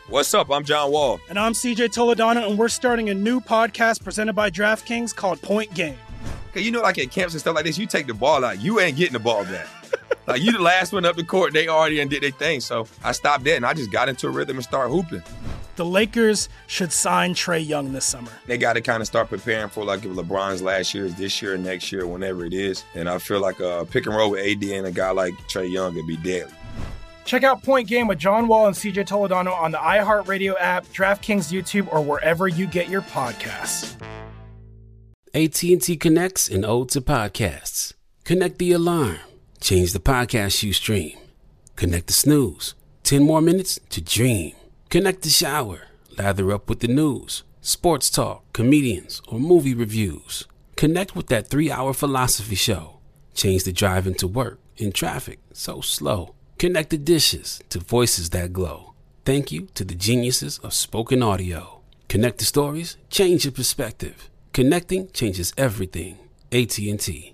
What's up? I'm John Wall. And I'm CJ Toledano, and we're starting a new podcast presented by DraftKings called Point Game. Okay, you know, like at camps and stuff like this, you take the ball out, you ain't getting the ball back. Like, you the last one up the court, they already did their thing. So I stopped that, and I just got into a rhythm and started hooping. The Lakers should sign Trae Young this summer. They got to kind of start preparing for, like, if LeBron's last year is this year, next year, whenever it is. And I feel like a pick and roll with AD and a guy like Trae Young would be deadly. Check out Point Game with John Wall and CJ Toledano on the iHeartRadio app, DraftKings YouTube, or wherever you get your podcasts. AT&T connects an ode to podcasts. Connect the alarm. Change the podcast you stream. Connect the snooze. 10 more minutes to dream. Connect the shower. Lather up with the news, sports talk, comedians, or movie reviews. Connect with that 3-hour philosophy show. Change the drive into work in traffic so slow. Connect the dishes to voices that glow. Thank you to the geniuses of spoken audio. Connect the stories, change your perspective. Connecting changes everything. AT&T.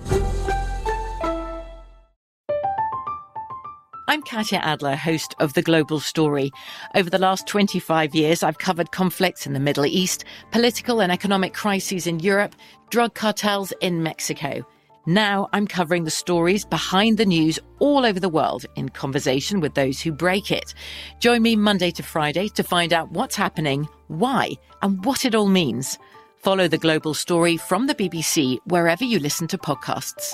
I'm Katya Adler, host of The Global Story. Over the last 25 years, I've covered conflicts in the Middle East, political and economic crises in Europe, drug cartels in Mexico. Now I'm covering the stories behind the news all over the world in conversation with those who break it. Join me Monday to Friday to find out what's happening, why, and what it all means. Follow The Global Story from the BBC wherever you listen to podcasts.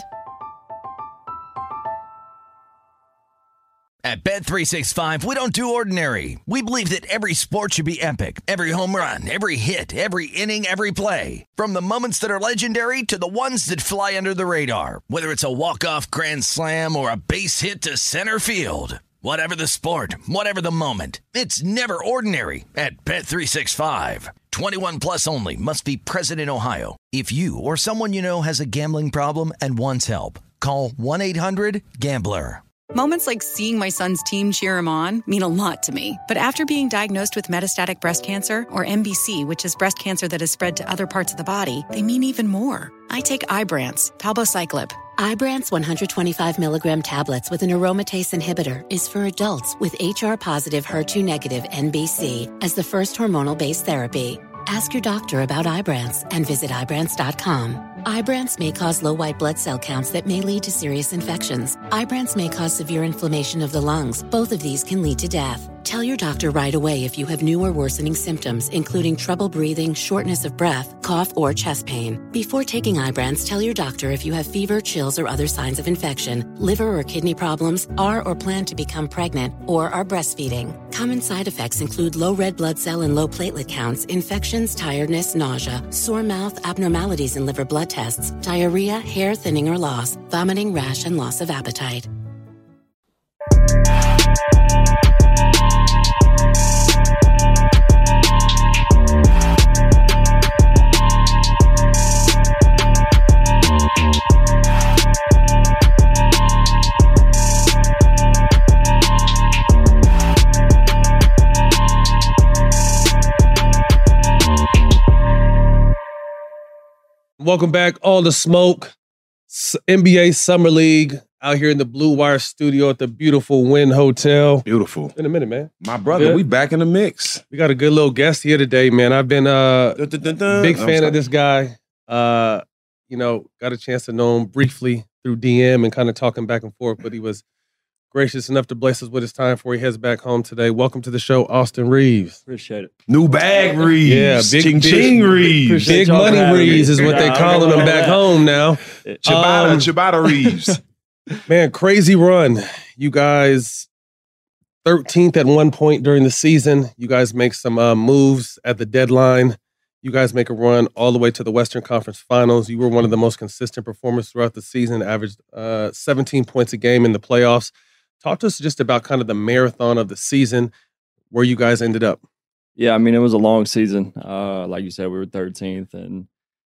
At Bet365, we don't do ordinary. We believe that every sport should be epic. Every home run, every hit, every inning, every play. From the moments that are legendary to the ones that fly under the radar. Whether it's a walk-off grand slam or a base hit to center field. Whatever the sport, whatever the moment. It's never ordinary at Bet365. 21 plus only. Must be present in Ohio. If you or someone you know has a gambling problem and wants help, call 1-800-GAMBLER. Moments like seeing my son's team cheer him on mean a lot to me. But after being diagnosed with metastatic breast cancer, or MBC, which is breast cancer that has spread to other parts of the body, they mean even more. I take Ibrance, palbociclib. Ibrance 125 milligram tablets with an aromatase inhibitor is for adults with HR-positive, HER2-negative MBC as the first hormonal-based therapy. Ask your doctor about Ibrance and visit Ibrance.com. Ibrance may cause low white blood cell counts that may lead to serious infections. Ibrance may cause severe inflammation of the lungs. Both of these can lead to death. Tell your doctor right away if you have new or worsening symptoms, including trouble breathing, shortness of breath, cough, or chest pain. Before taking Ibrance, tell your doctor if you have fever, chills, or other signs of infection, liver or kidney problems, are or plan to become pregnant, or are breastfeeding. Common side effects include low red blood cell and low platelet counts, infections, tiredness, nausea, sore mouth, abnormalities in liver blood tests, diarrhea, hair thinning or loss, vomiting, rash, and loss of appetite. Welcome back, All the Smoke, NBA Summer League, out here in the Blue Wire studio at the beautiful Wynn Hotel. Beautiful. In a minute, man. My brother, we back in the mix. We got a good little guest here today, man. I've been big fan of this guy. Got a chance to know him briefly through DM and kind of talking back and forth, but he was gracious enough to bless us with his time before he heads back home today. Welcome to the show, Austin Reaves. Appreciate it. New bag Reaves. Yeah, Ching Ching Reaves. Big money Reaves is what they calling him back home now. Ciabatta Reaves. Man, crazy run. You guys 13th at one point during the season. You guys make some moves at the deadline. You guys make a run all the way to the Western Conference Finals. You were one of the most consistent performers throughout the season, averaged 17 points a game in the playoffs. Talk to us just about kind of the marathon of the season, where you guys ended up. Yeah, I mean, it was a long season. Like you said, we were 13th and,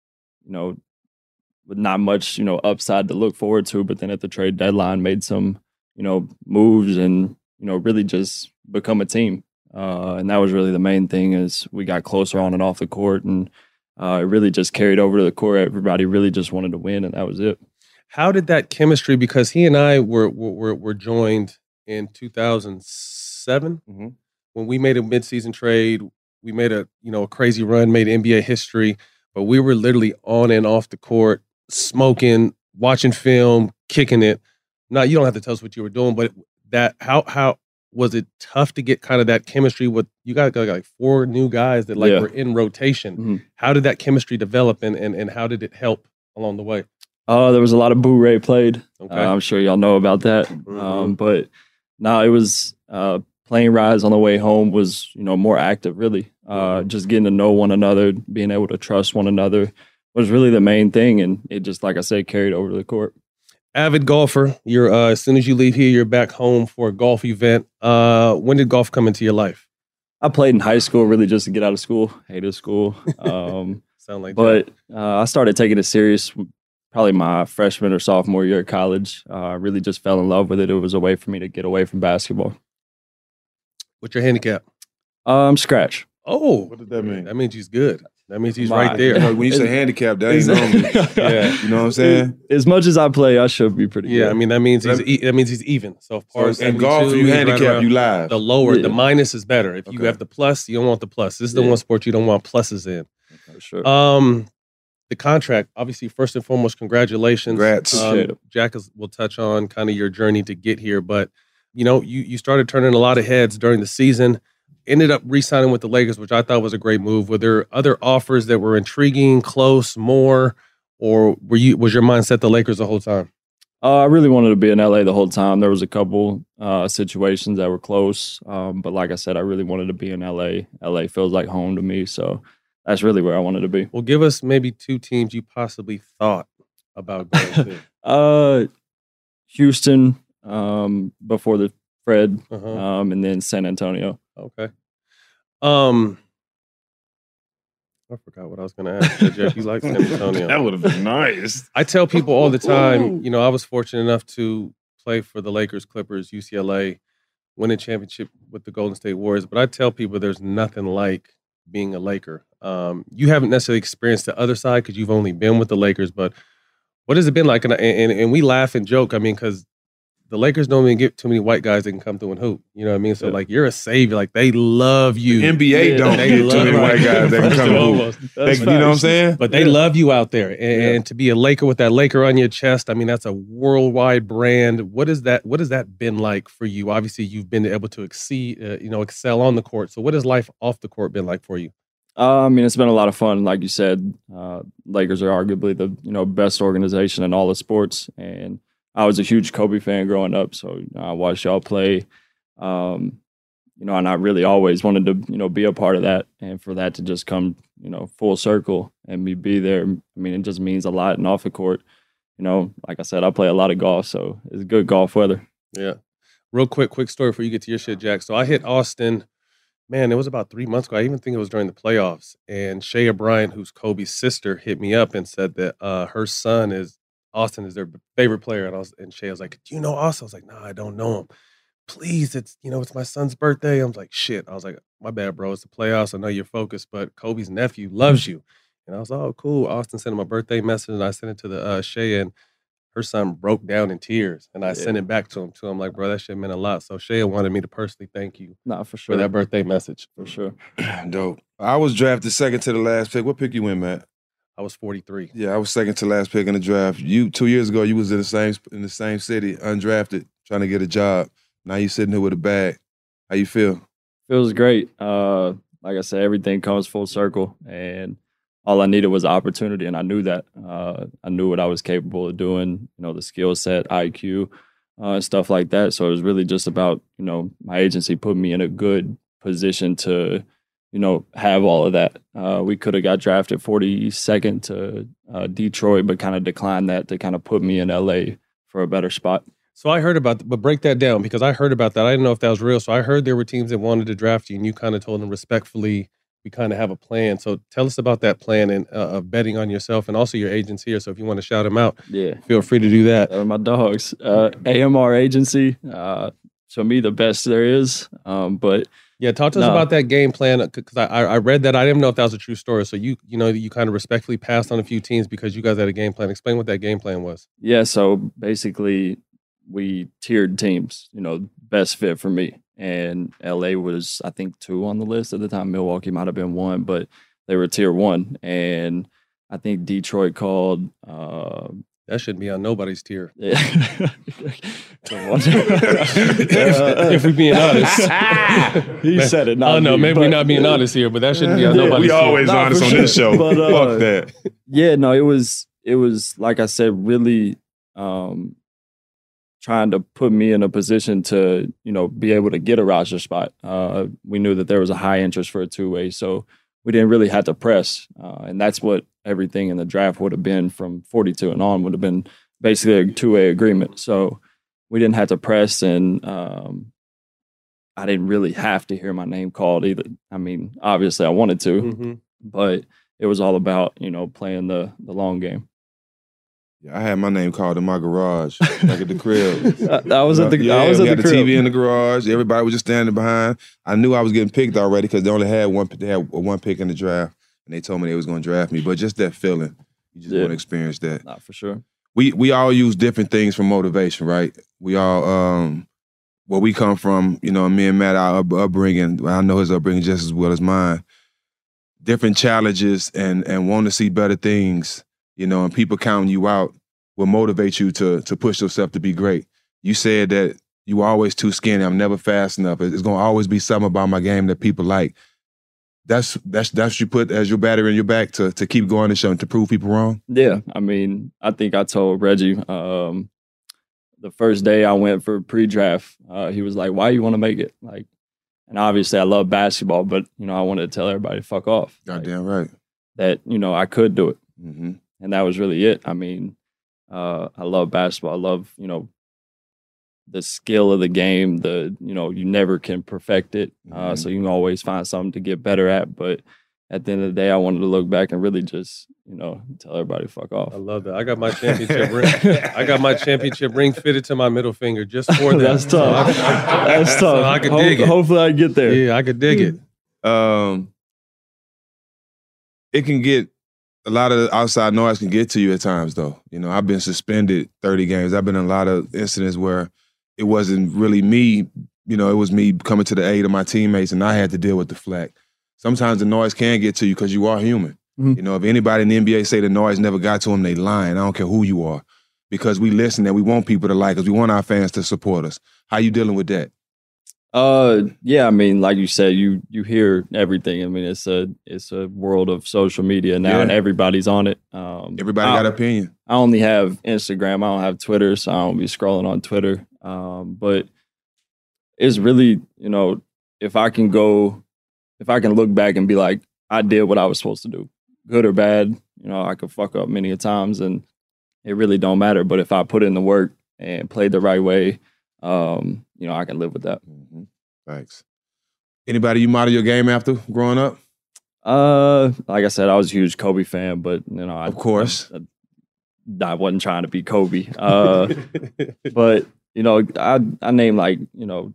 with not much, upside to look forward to. But then at the trade deadline, made some, moves and, really just become a team. And that was really the main thing is we got closer on and off the court and it really just carried over to the court. Everybody really just wanted to win and that was it. How did that chemistry, because he and I were joined in 2007. Mm-hmm. when we made a midseason trade, we made a crazy run, made NBA history, but we were literally on and off the court, smoking, watching film, kicking it. Now, you don't have to tell us what you were doing, but how was it tough to get kind of that chemistry with, you got like 4 new guys that were in rotation. Mm-hmm. How did that chemistry develop and how did it help along the way? There was a lot of Boo Ray played. Okay. I'm sure y'all know about that. Mm-hmm. But no, it was plane rides on the way home was, more active, really. Just getting to know one another, being able to trust one another was really the main thing. And it just, like I said, carried over to the court. Avid golfer. You're as soon as you leave here, you're back home for a golf event. When did golf come into your life? I played in high school, really just to get out of school. Hated school. Sound like but I started taking it serious probably my freshman or sophomore year at college. I really just fell in love with it. It was a way for me to get away from basketball. What's your handicap? Scratch. Oh. What does that mean? That means he's good. That means he's right there. When you say handicap, that ain't normally. Yeah. You know what I'm saying? As much as I play, I should be pretty good. Yeah, I mean, that means he's even. So, if par in golf, you handicap, you live. The lower, the minus is better. If you have the plus, you don't want the plus. This is the one sport you don't want pluses in. For sure. The contract, obviously, first and foremost, congratulations. Congrats. Jack will touch on kind of your journey to get here, but you started turning a lot of heads during the season. Ended up re-signing with the Lakers, which I thought was a great move. Were there other offers that were intriguing, close, more, or was your mindset the Lakers the whole time? I really wanted to be in LA the whole time. There was a couple situations that were close, but like I said, I really wanted to be in LA. LA feels like home to me, so that's really where I wanted to be. Well, give us maybe 2 teams you possibly thought about going to. Houston before the Fred, and then San Antonio. Okay. I forgot what I was going to ask. Jeff, you like San Antonio? That would have been nice. I tell people all the time, I was fortunate enough to play for the Lakers, Clippers, UCLA, win a championship with the Golden State Warriors. But I tell people there's nothing like being a Laker. You haven't necessarily experienced the other side because you've only been with the Lakers. But what has it been like? And we laugh and joke. I mean, because the Lakers don't even get too many white guys that can come through and hoop. You know what I mean? So, like, you're a savior. Like, they love you. The NBA don't get too many white guys that can come and hoop. You know what I'm saying? But they love you out there. And to be a Laker with that Laker on your chest, I mean, that's a worldwide brand. What has that been like for you? Obviously, you've been able to excel on the court. So what has life off the court been like for you? I mean, it's been a lot of fun. Like you said, Lakers are arguably the best organization in all the sports. And I was a huge Kobe fan growing up, so I watched y'all play, and I really always wanted to, be a part of that, and for that to just come, full circle and me be there. I mean, it just means a lot. And off the court, like I said, I play a lot of golf, so it's good golf weather. Yeah. Real quick story before you get to your shit, Jack. So I hit Austin. Man, it was about 3 months ago. I even think it was during the playoffs, and Shea Bryant, who's Kobe's sister, hit me up and said that her son Austin is their favorite player. And Shea was like, do you know Austin? I was like, no, I don't know him. Please, it's my son's birthday. I was like, shit. I was like, my bad, bro. It's the playoffs. I know you're focused, but Kobe's nephew loves you. And I was like, oh, cool. Austin sent him a birthday message, and I sent it to the Shea, and her son broke down in tears. And I sent it back to him, too. I'm like, bro, that shit meant a lot. So Shea wanted me to personally thank you for sure. for that birthday message. For sure. Dope. I was drafted second to the last pick. What pick you win, Matt? I was 43. Yeah, I was second to last pick in the draft. 2 years ago, you was in the same city, undrafted, trying to get a job. Now you sitting here with a bag. How you feel? Feels great. Like I said, everything comes full circle, and all I needed was opportunity, and I knew that. I knew what I was capable of doing. The skill set, IQ, and stuff like that. So it was really just about my agency put me in a good position to have all of that. We could have got drafted 42nd to Detroit, but kind of declined that to kind of put me in LA for a better spot. So I heard about that, but break that down because I heard about that. I didn't know if that was real. So I heard there were teams that wanted to draft you, and you kind of told them respectfully, we kind of have a plan. So tell us about that plan and of betting on yourself and also your agents here. So if you want to shout them out, feel free to do that. My dogs, AMR Agency, to me the best there is, but yeah, talk to us about that game plan because I read that. I didn't know if that was a true story. So you kind of respectfully passed on a few teams because you guys had a game plan. Explain what that game plan was. Yeah, so basically we tiered teams, best fit for me. and LA was, I think, 2 on the list at the time. Milwaukee might have been 1, but they were tier 1. And I think Detroit called. That shouldn't be on nobody's tier. If we're being honest. He said it. Not no, maybe we're not being honest here, but that shouldn't be on nobody's tier. We always honest on this show. But, fuck that. Yeah, no, it was like I said, really trying to put me in a position to, be able to get a roster spot. We knew that there was a high interest for a 2-way, so we didn't really have to press. And that's what everything in the draft would have been from 42 and on, would have been basically a 2-way agreement. So we didn't have to press, and I didn't really have to hear my name called either. I mean, obviously I wanted to, but it was all about, playing the long game. Yeah, I had my name called in my garage, like at the crib. I was at the crib. The TV in the garage. Everybody was just standing behind. I knew I was getting picked already because they only had one. They had one pick in the draft, and they told me they was going to draft me. But just that feeling, you just want to experience that. Not for sure. We all use different things for motivation, right? We all where we come from. Me and Matt, our upbringing. I know his upbringing just as well as mine. Different challenges and want to see better things. And people counting you out will motivate you to push yourself to be great. You said that you were always too skinny. I'm never fast enough. It's going to always be something about my game that people like. That's you put as your battery in your back to keep going and showing, to prove people wrong? Yeah. I mean, I think I told Reggie the first day I went for pre-draft, he was like, why you want to make it? And obviously I love basketball, but, I wanted to tell everybody to fuck off. Goddamn right. That, I could do it. Mm-hmm. And that was really it. I mean, I love basketball. I love, the skill of the game. You never can perfect it. So you can always find something to get better at. But at the end of the day, I wanted to look back and really just, tell everybody to fuck off. I love that. I got my championship ring. I got my championship ring fitted to my middle finger just for that. That's tough. That's tough. So I could dig it. Hopefully I get there. Yeah, I could dig it. It can get, a lot of outside noise can get to you at times, though. I've been suspended 30 games. I've been in a lot of incidents where it wasn't really me. It was me coming to the aid of my teammates, and I had to deal with the flack. Sometimes the noise can get to you because you are human. Mm-hmm. If anybody in the NBA say the noise never got to them, they lying. I don't care who you are, because we listen and we want people to like us. We want our fans to support us. How you dealing with that? Yeah, I mean, like you said, you hear everything. I mean, it's a world of social media now, and everybody's on it. Everybody got an opinion. I only have Instagram. I don't have Twitter, so I don't be scrolling on Twitter. But it's really, if I can look back and be like, I did what I was supposed to do, good or bad. I could fuck up many a times, and it really don't matter. But if I put in the work and played the right way, I can live with that. Mm-hmm. Thanks. Anybody you model your game after growing up? Like I said, I was a huge Kobe fan, but of course, I wasn't trying to be Kobe. But I named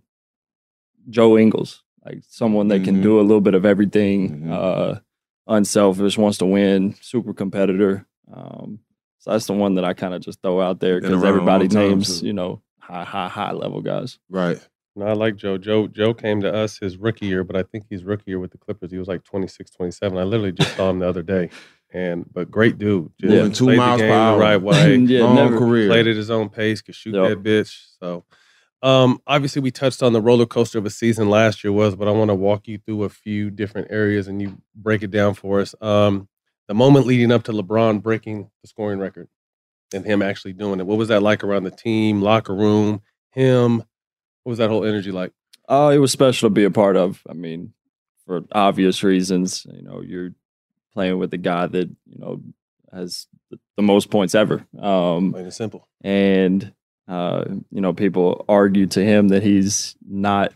Joe Ingles, someone that can do a little bit of everything. Unselfish, wants to win, super competitor. So that's the one that I kind of just throw out there because everybody names high level guys. Right. No, I like Joe. Joe came to us his rookie year, but I think he's rookie year with the Clippers. He was like 26, 27. I literally just saw him the other day. But great dude. Moving 2 miles per hour. The right way. Long career. Played at his own pace, could shoot that bitch. So obviously we touched on the roller coaster of a season last year but I want to walk you through a few different areas and you break it down for us. The moment leading up to LeBron breaking the scoring record and him actually doing it. What was that like around the team, locker room, him? What was that whole energy like? It was special to be a part of. I mean, for obvious reasons, you're playing with a guy that, has the most points ever. Plain and simple. And, people argue to him that he's not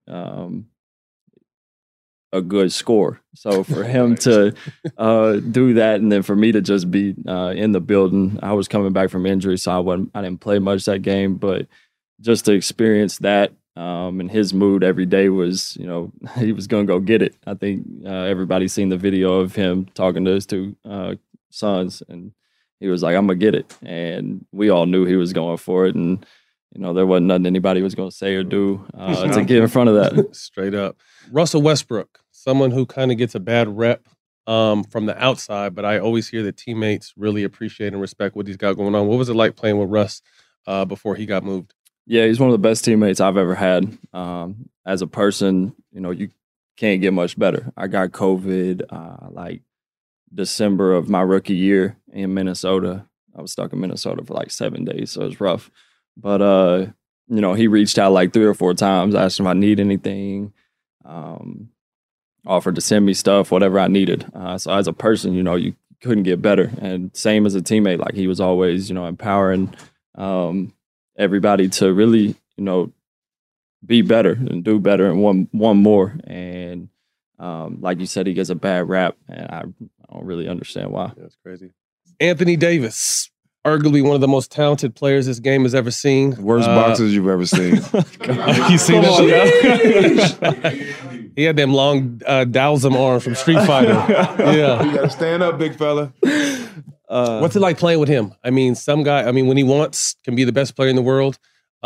a good scorer. So for him to do that, and then for me to just be in the building, I was coming back from injury, so I didn't play much that game, but just to experience that and his mood every day was, he was going to go get it. I think everybody's seen the video of him talking to his 2 sons, and he was like, I'm going to get it. And we all knew he was going for it. And there wasn't nothing anybody was going to say or do to get in front of that. Straight up. Russell Westbrook, someone who kind of gets a bad rep from the outside, but I always hear that teammates really appreciate and respect what he's got going on. What was it like playing with Russ before he got moved? Yeah, he's one of the best teammates I've ever had. As a person, you can't get much better. I got COVID like December of my rookie year in Minnesota. I was stuck in Minnesota for like 7 days, so it was rough. But, he reached out like 3 or 4 times, asked if I need anything, offered to send me stuff, whatever I needed. So as a person, you couldn't get better. And same as a teammate, like he was always, empowering everybody to really, be better and do better and one more. And like you said, he gets a bad rap, and I don't really understand why. That's crazy. Anthony Davis, arguably one of the most talented players this game has ever seen. Worst boxers you've ever seen. You seen that? He had them long Dowsum arms from Street Fighter. Yeah. You gotta stand up, big fella. What's it like playing with him? I mean, some guy, when he wants, can be the best player in the world.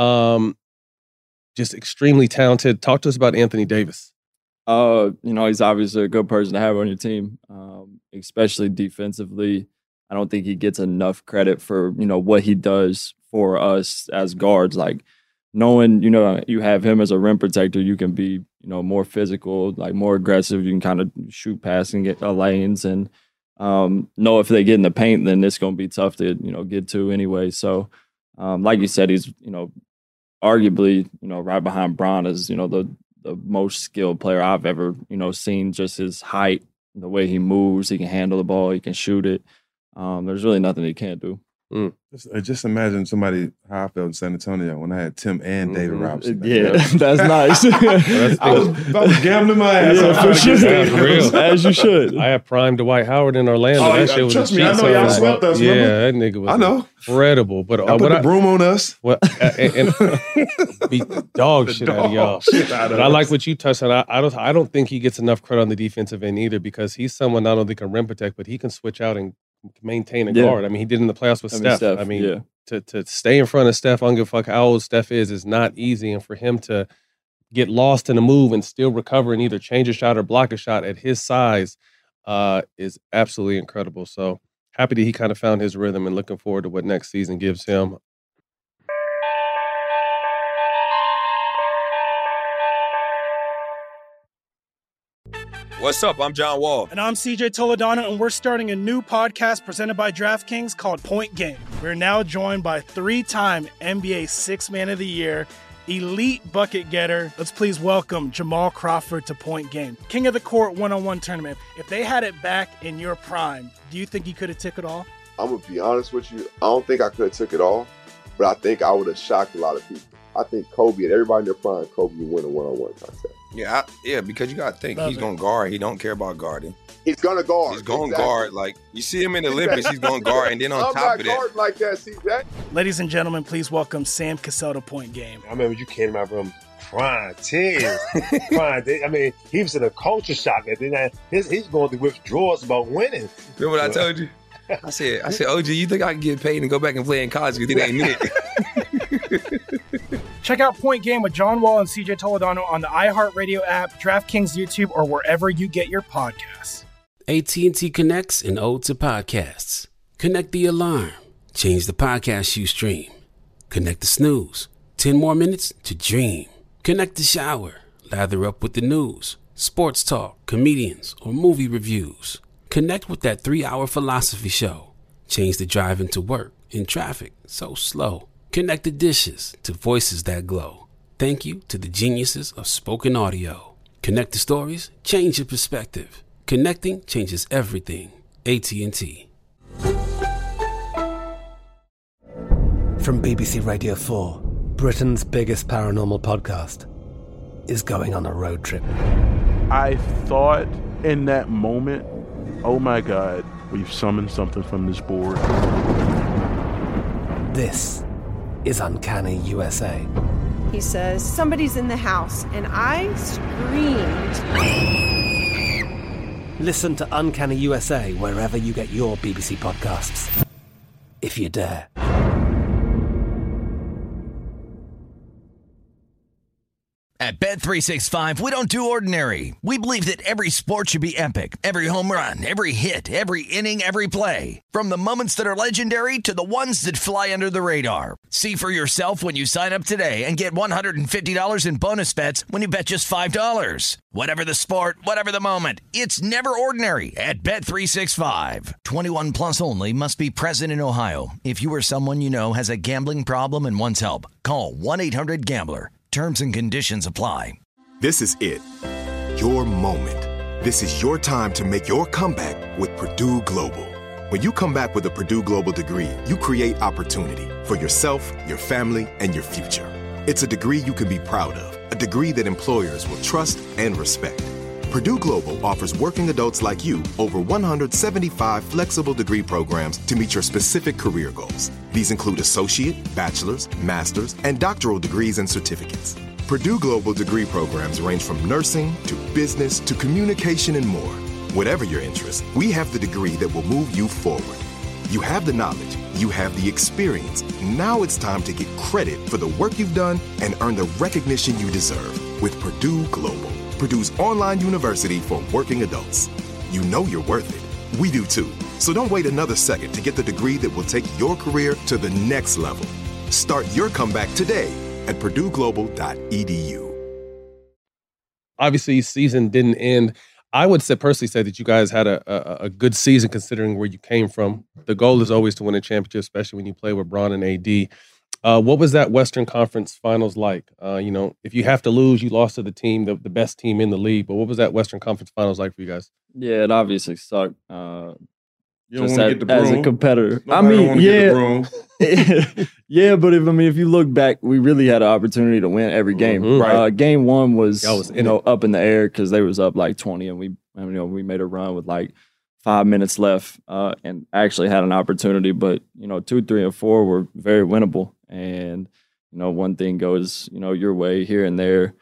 Just extremely talented. Talk to us about Anthony Davis. He's obviously a good person to have on your team, especially defensively. I don't think he gets enough credit for, what he does for us as guards. Like knowing, you have him as a rim protector, you can be, more physical, like more aggressive. You can kind of shoot past and get lanes and know if they get in the paint, then it's going to be tough to, get to anyway. So like you said, he's, arguably, right behind Bron as, the most skilled player I've ever, seen. Just his height, the way he moves, he can handle the ball, he can shoot it. There's really nothing he can't do. Just imagine how I felt in San Antonio when I had Tim and David Robinson. Yeah, that's nice. I was gambling my ass off. For sure. Real. As you should. I had prime Dwight Howard in Orlando. That shit was trust me, I know y'all swept us. Yeah, that nigga was incredible. But I put the broom on us. And beat the dog shit out of y'all. But I like what you touched on. I don't think he gets enough credit on the defensive end either, because he's someone not only can rim protect, but he can switch out and maintain a guard. He did in the playoffs with Steph. To stay in front of Steph, I don't give a fuck how old Steph is not easy. And for him to get lost in a move and still recover and either change a shot or block a shot at his size is absolutely incredible. So happy that he kind of found his rhythm and looking forward to what next season gives him. What's up? I'm John Wall. And I'm CJ Toledano, and we're starting a new podcast presented by DraftKings called Point Game. We're now joined by 3-time NBA Sixth Man of the Year, elite bucket getter. Let's please welcome Jamal Crawford to Point Game. King of the Court one-on-one tournament. If they had it back in your prime, do you think you could have took it all? I'm going to be honest with you. I don't think I could have took it all, but I think I would have shocked a lot of people. I think Kobe and everybody in their prime, Kobe would win a one-on-one contest. Yeah, because you got to think, he's going to guard. He don't care about guarding. He's going to guard. He's going to guard. Like, you see him in the Olympics, he's going to guard. And then on top of that. I'm not guarding like that, CJ. Ladies and gentlemen, please welcome Sam Cassell to Point Game. I remember you came to my room crying, tears, crying. He was in a culture shock. And then he's going through withdrawals about winning. Remember what I told you? I said, OG, you think I can get paid and go back and play in college because it ain't it? Check out Point Game with John Wall and CJ Toledano on the iHeartRadio app, DraftKings YouTube, or wherever you get your podcasts. AT&T connects an ode to podcasts. Connect the alarm. Change the podcast you stream. Connect the snooze. 10 more minutes to dream. Connect the shower. Lather up with the news, sports talk, comedians, or movie reviews. Connect with that 3-hour philosophy show. Change the drive into work in traffic so slow. Connect the dishes to voices that glow. Thank you to the geniuses of spoken audio. Connect the stories, change your perspective. Connecting changes everything. AT&T. From BBC Radio 4, Britain's biggest paranormal podcast is going on a road trip. I thought in that moment, oh my God, we've summoned something from this board. This is Uncanny USA. He says, somebody's in the house, and I screamed. Listen to Uncanny USA wherever you get your BBC podcasts, if you dare. At Bet365, we don't do ordinary. We believe that every sport should be epic. Every home run, every hit, every inning, every play. From the moments that are legendary to the ones that fly under the radar. See for yourself when you sign up today and get $150 in bonus bets when you bet just $5. Whatever the sport, whatever the moment, it's never ordinary at Bet365. 21 plus only. Must be present in Ohio. If you or someone you know has a gambling problem and wants help, call 1-800-GAMBLER. Terms and conditions apply. This is it. Your moment. This is your time to make your comeback with Purdue Global. When you come back with a Purdue Global degree, you create opportunity for yourself, your family, and your future. It's a degree you can be proud of, a degree that employers will trust and respect. Purdue Global offers working adults like you over 175 flexible degree programs to meet your specific career goals. These include associate, bachelor's, master's, and doctoral degrees and certificates. Purdue Global degree programs range from nursing to business to communication and more. Whatever your interest, we have the degree that will move you forward. You have the knowledge, you have the experience. Now it's time to get credit for the work you've done and earn the recognition you deserve with Purdue Global. Purdue's online university for working adults. You know you're worth it. We do too. So don't wait another second to get the degree that will take your career to the next level. Start your comeback today at purdueglobal.edu. Obviously, season didn't end. I would personally say that you guys had a good season considering where you came from. The goal is always to win a championship, especially when you play with Bron and AD. What was that Western Conference Finals like? If you have to lose, you lost to the team, the best team in the league. But what was that Western Conference Finals like for you guys? Yeah, it obviously sucked. You don't want to get the broom. As a competitor. Yeah, but if you look back, we really had an opportunity to win every game. Mm-hmm. Right. Game one was in up in the air because they was up like 20, and we made a run with like 5 minutes left, and actually had an opportunity. But 2, 3, and 4 were very winnable. And one thing goes your way here and there.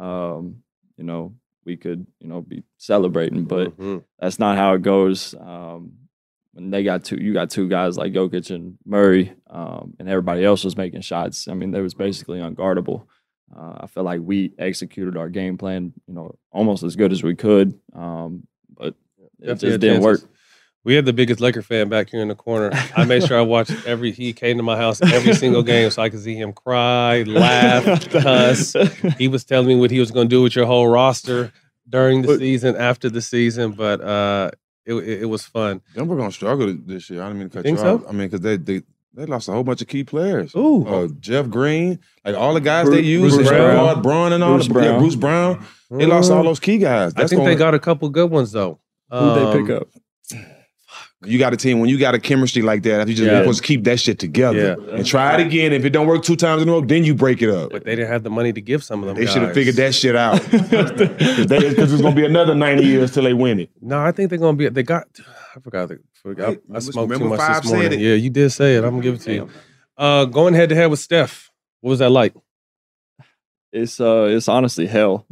We could be celebrating, but that's not how it goes. When you got two guys like Jokic and Murray, and everybody else was making shots. I mean, they was basically unguardable. I feel like we executed our game plan, almost as good as we could, but it just didn't work. We had the biggest Laker fan back here in the corner. I made sure I watched he came to my house every single game so I could see him cry, laugh, cuss. He was telling me what he was going to do with your whole roster during the season, after the season, but it was fun. Denver going to struggle this year. I didn't mean to cut you off. So? I mean, because they lost a whole bunch of key players. Ooh. Jeff Green, like all the guys they used, Bruce Brown. Braun and all Bruce Brown. They lost all those key guys. I think they got a couple good ones, though. Who'd they pick up? You got a team, when you got a chemistry like that, you just supposed to keep that shit together and try it again. If it don't work 2 times in a row, then you break it up. But they didn't have the money to give some of them. They should have figured that shit out. Because it's going to be another 90 years till they win it. No, I think they're going to be. I forgot. I smoked too much Five this morning. said it. Yeah, you did say it. I'm going to give it to you. Going head to head with Steph, what was that like? It's honestly hell.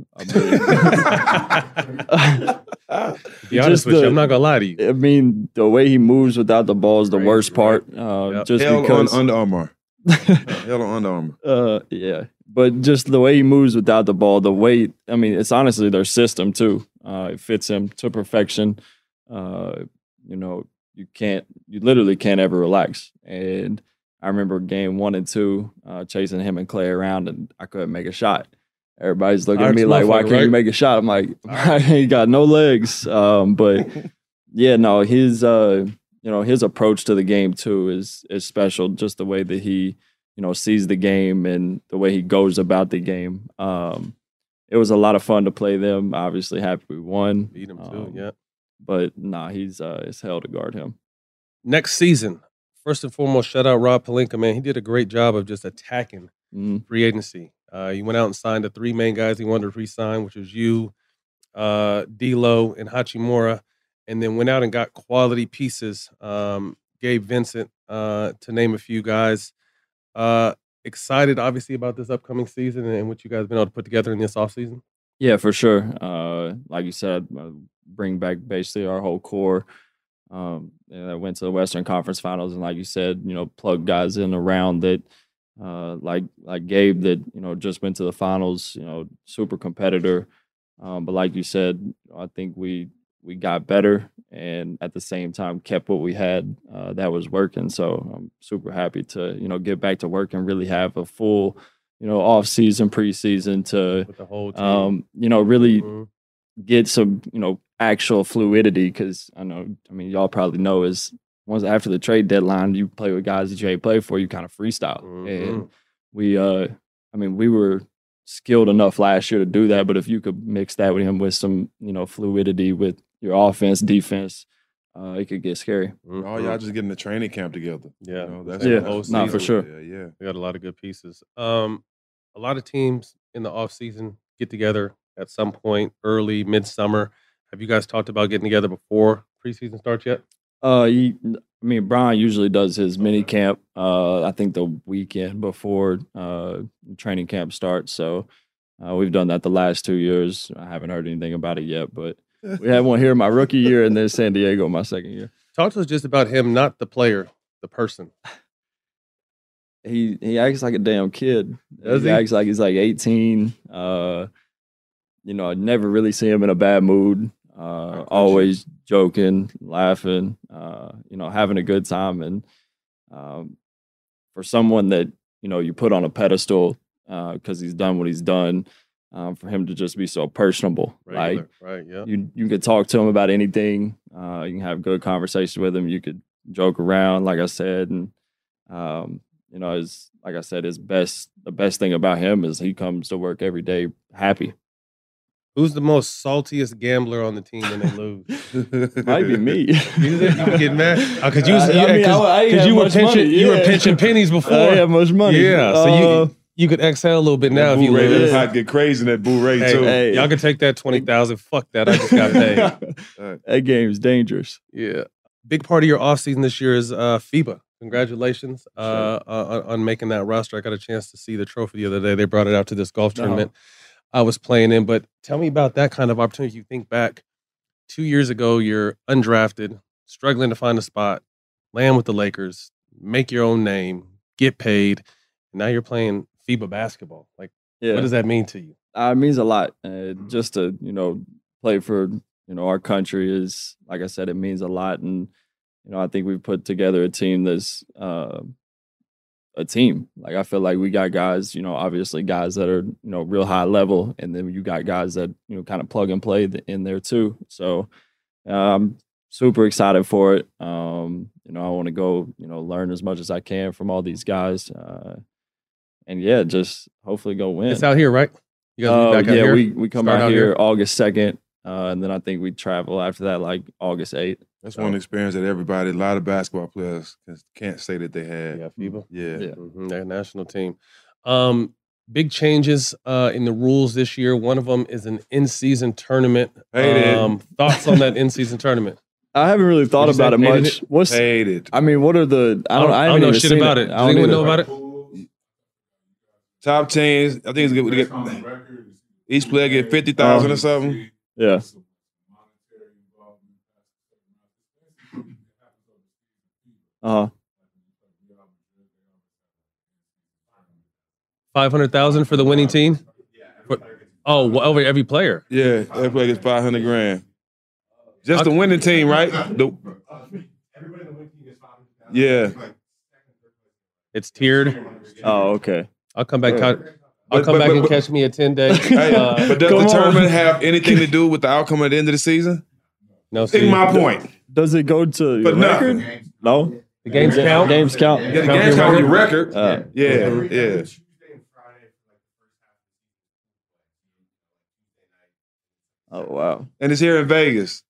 Be honest with you, I'm not gonna lie to you. I mean, the way he moves without the ball is the worst part. Just hell because on Under Armour. Hell on Under Armour. Yeah, but just the way he moves without the ball, it's honestly their system too. It fits him to perfection. You literally can't ever relax. And I remember game 1 and 2, chasing him and Clay around, and I couldn't make a shot. Everybody's looking at me like, why can't you make a shot? I'm like, I ain't got no legs. But yeah, no, his approach to the game too is special. Just the way that he, sees the game and the way he goes about the game. It was a lot of fun to play them. Obviously happy we won. Beat him too, yeah. But it's hell to guard him. Next season, first and foremost, shout out Rob Pelinka, man. He did a great job of just attacking free agency. He went out and signed the 3 main guys he wanted to re-sign, which was you, D'Lo, and Hachimura, and then went out and got quality pieces. Gabe Vincent, to name a few guys. Excited, obviously, about this upcoming season and what you guys have been able to put together in this offseason? Yeah, for sure. Like you said, bring back basically our whole core. That went to the Western Conference Finals, and like you said, plug guys in around that like Gabe that, you know, just went to the finals, you know, super competitor. But like you said, I think we got better and at the same time kept what we had that was working. So I'm super happy to, you know, get back to work and really have a full, you know, off season, preseason to, with the whole team. you know, really get some, you know, actual fluidity. Cause I mean, y'all probably know is once after the trade deadline, you play with guys that you ain't played for, you kind of freestyle. And we were skilled enough last year to do that. But if you could mix that with him with some, you know, fluidity with your offense, defense, it could get scary. Oh, y'all just getting the training camp together. Yeah, you know, that's the whole season. for sure. Yeah. We got a lot of good pieces. A lot of teams in the off season get together at some point, early, midsummer. Have you guys talked about getting together before preseason starts yet? Brian usually does his mini camp, I think the weekend before training camp starts. So we've done that the last 2 years. I haven't heard anything about it yet, but we had one here my rookie year and then San Diego my second year. Talk to us just about him, not the player, the person. He acts like a damn kid. Does he acts like he's like 18. You know, I never really see him in a bad mood. Always joking, laughing, you know, having a good time. And for someone that, you know, you put on a pedestal because he's done what he's done, for him to just be so personable. Regular, like, right, yeah. You could talk to him about anything. You can have good conversation with him. You could joke around, like I said. And, you know, like I said, the best thing about him is he comes to work every day happy. Who's the most saltiest gambler on the team when they lose? Might be me. You get mad because you were pinching pennies before. I didn't have much money. Yeah, so you could exhale a little bit now if you Ray, lose. I'd get crazy in that Boo Ray too. Hey. Y'all can take that 20,000. Fuck that. I just got paid. That game's dangerous. Yeah. Big part of your offseason this year is FIBA. Congratulations on making that roster. I got a chance to see the trophy the other day. They brought it out to this golf tournament I was playing in. But tell me about that kind of opportunity. You think back 2 years ago, you're undrafted, struggling to find a spot, land with the Lakers, make your own name, get paid. And now you're playing FIBA basketball. Like, what does that mean to you? It means a lot. Just to, you know, play for, you know, our country is, like I said, it means a lot. And, you know, I think we've put together a team that's a team. Like, I feel like we got guys, you know, obviously guys that are, you know, real high level. And then you got guys that, you know, kind of plug and play in there too. So I'm super excited for it. You know, I want to go, you know, learn as much as I can from all these guys. And yeah, just hopefully go win. It's out here, right? You guys will be back out here? We come out here August 2nd. And then I think we travel after that, like August 8th. That's one experience that a lot of basketball players can't say that they had. Yeah, FIBA. Yeah. Their national team. Big changes in the rules this year. One of them is an in-season tournament. Thoughts on that in-season tournament? I haven't really thought about it much. Hated. I mean, what are the? I don't know shit about it. Does anyone know about it? Top teams. I think it's good to get each player get 50,000 or something. Yeah. $500,000 for the winning team. Over every player. Yeah, every player gets $500,000. Just the winning team, right? Yeah. It's tiered. Oh, okay. I'll come back. I'll come back and catch me a 10-day. But does the tournament have anything to do with the outcome at the end of the season? No. See my point. Does it go to your record? No. The games count. Games count. Yeah, the games count on your record. Yeah. Oh wow. And it's here in Vegas.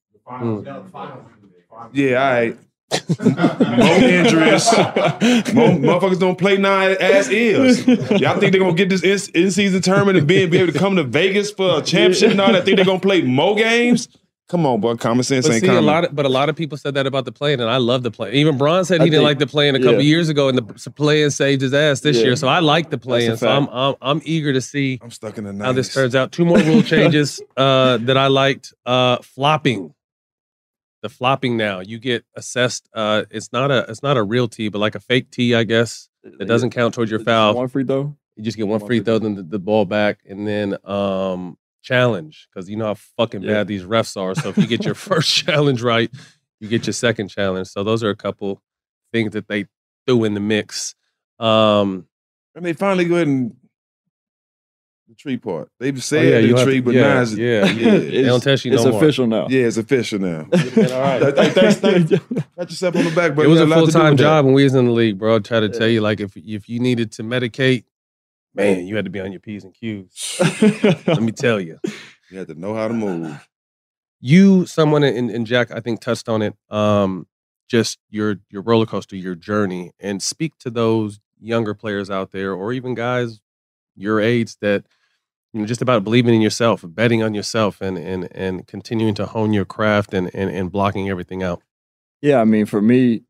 Yeah, all right. More injuries. More motherfuckers don't play nine as is. Y'all think they're gonna get this in-season tournament and be able to come to Vegas for a championship and all that? Think they're gonna play more games? Come on, boy. Common sense ain't common. A lot of people said that about the play-in, and I love the play. Even Bron said he didn't like the play-in a couple years ago, and the play-in saved his ass this year. So I like the play-in. So I'm eager to see how this turns out. 2 more rule changes that I liked. Flopping. The flopping now. You get assessed. It's not a real tee, but like a fake tee, I guess. It doesn't count towards your foul. One free throw. You just get one free throw, then the ball back, and then challenge, because you know how fucking bad these refs are. So if you get your first challenge right, you get your second challenge. So those are a couple things that they threw in the mix. And they finally go ahead and the tree part. They've said the tree, but now it's, they don't test you no more. It's official now. Yeah, it's official now. All right. Thanks. Pat yourself on the back, but it was a full-time job when we was in the league, bro. I try to tell you, like, if you needed to medicate, man, you had to be on your P's and Q's. Let me tell you. You had to know how to move. Someone and Jack, I think, touched on it, just your roller coaster, your journey, and speak to those younger players out there, or even guys your age that, you know, just about believing in yourself, betting on yourself, and continuing to hone your craft and blocking everything out. Yeah, I mean, for me,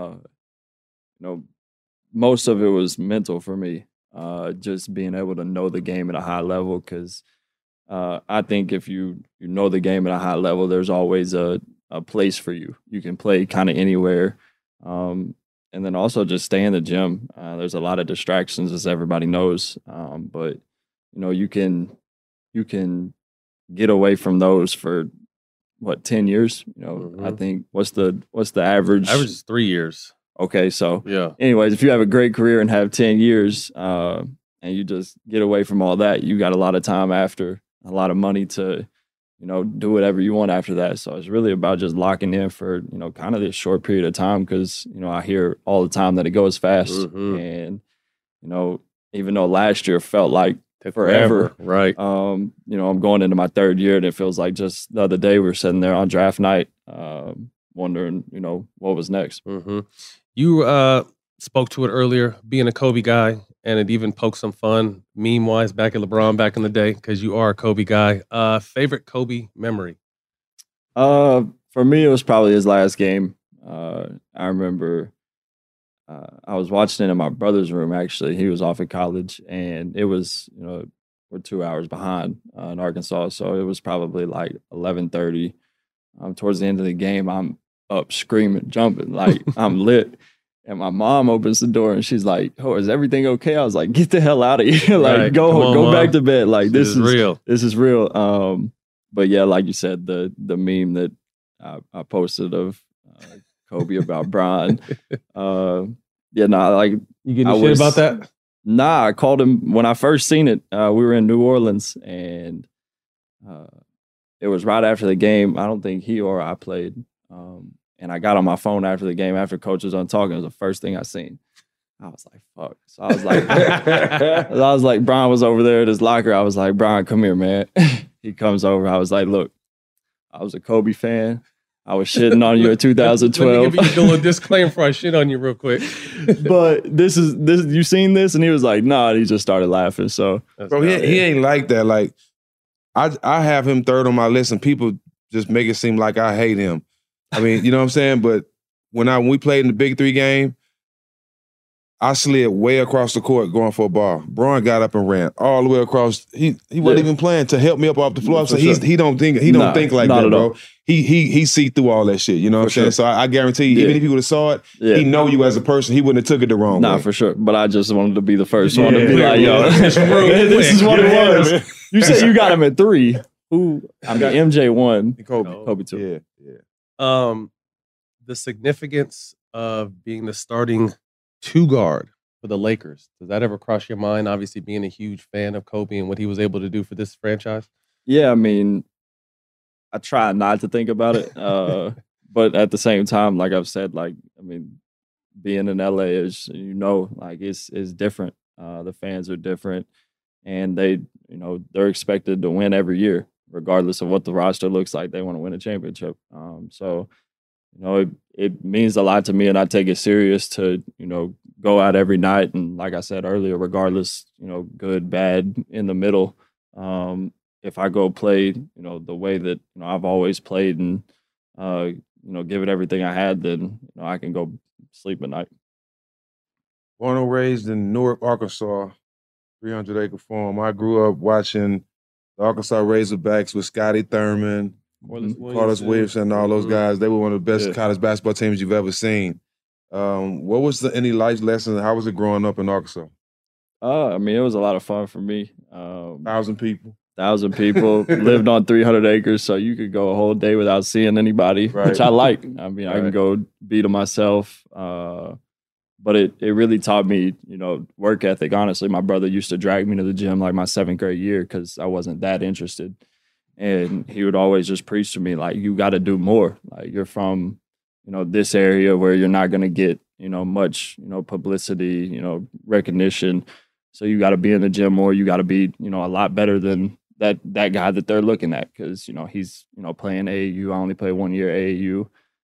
most of it was mental for me. Just being able to know the game at a high level, because I think if you know the game at a high level, there's always a place for you. You can play kind of anywhere. And then also just stay in the gym. There's a lot of distractions, as everybody knows. But, you know, you can get away from those for, 10 years? You know, I think, what's the average? Average is 3 years. Okay, so yeah. Anyways, if you have a great career and have 10 years and you just get away from all that, you got a lot of time after, a lot of money to, you know, do whatever you want after that. So it's really about just locking in for, you know, kind of this short period of time, because, you know, I hear all the time that it goes fast. And, you know, even though last year felt like forever, right? You know, I'm going into my third year, and it feels like just the other day we were sitting there on draft night wondering, you know, what was next. You spoke to it earlier, being a Kobe guy, and it even poked some fun meme-wise back at LeBron back in the day, because you are a Kobe guy. Favorite Kobe memory? For me, it was probably his last game. I remember I was watching it in my brother's room, actually. He was off at college, and it was, you know, we're 2 hours behind in Arkansas, so it was probably like 11:30. Towards the end of the game, I'm up screaming, jumping, like I'm lit. And my mom opens the door and she's like, "Oh, is everything okay?" I was like, "Get the hell out of here. Like, go back to bed. Like, this is real. This is real." But yeah, like you said, the meme that I posted of Kobe about Bron. You getting shit about that? Nah, I called him when I first seen it. We were in New Orleans, and it was right after the game. I don't think he or I played. And I got on my phone after the game, after coach was done talking. It was the first thing I seen. I was like, fuck. So I was like, Bron was over there at his locker. I was like, "Bron, come here, man." He comes over. I was like, "Look, I was a Kobe fan. I was shitting on you in 2012. Let me give you a little disclaimer before I shit on you real quick. But this, you seen this?" And he was like, "Nah." And he just started laughing. So, bro, he ain't like that. Like, I have him third on my list, and people just make it seem like I hate him. I mean, you know what I'm saying? But when we played in the Big 3 game, I slid way across the court going for a ball. Bron got up and ran all the way across. He wasn't even playing to help me up off the floor. So he don't think like that, bro. He see through all that shit. You know what I'm saying? So I guarantee you, even if he would have saw it, he know you as a person. He wouldn't have took it the wrong way. Nah, for sure. But I just wanted to be the first one to be like, "Yo, this is what it was." You said you got him at 3. Who? I mean, MJ 1, Kobe 2. The significance of being the starting 2 guard for the Lakers, does that ever cross your mind? Obviously, being a huge fan of Kobe and what he was able to do for this franchise. Yeah, I mean, I try not to think about it, but at the same time, like I've said, like, I mean, being in LA is, you know, like it's different. The fans are different, and they're expected to win every year, regardless of what the roster looks like. They want to win a championship. So, you know, it means a lot to me, and I take it serious to, you know, go out every night. And like I said earlier, regardless, you know, good, bad, in the middle, if I go play, you know, the way that, you know, I've always played, and, you know, give it everything I had, then, you know, I can go sleep at night. Born and raised in Newark, Arkansas, 300-acre farm. I grew up watching the Arkansas Razorbacks with Scotty Thurman, Carlos Williamson, and all those guys. They were one of the best college basketball teams you've ever seen. What was any life lessons? How was it growing up in Arkansas? I mean, it was a lot of fun for me. 1,000 people. 1,000 people, lived on 300 acres, so you could go a whole day without seeing anybody, which I like. I mean, I can go be to myself. But it really taught me, work ethic. Honestly, my brother used to drag me to the gym like my 7th grade year because I wasn't that interested. And he would always just preach to me, like, you got to do more. Like, you're from, this area where you're not going to get, much, publicity, recognition. So you got to be in the gym more. You got to be, a lot better than that guy that they're looking at because, he's, playing AAU. I only played 1 year AAU.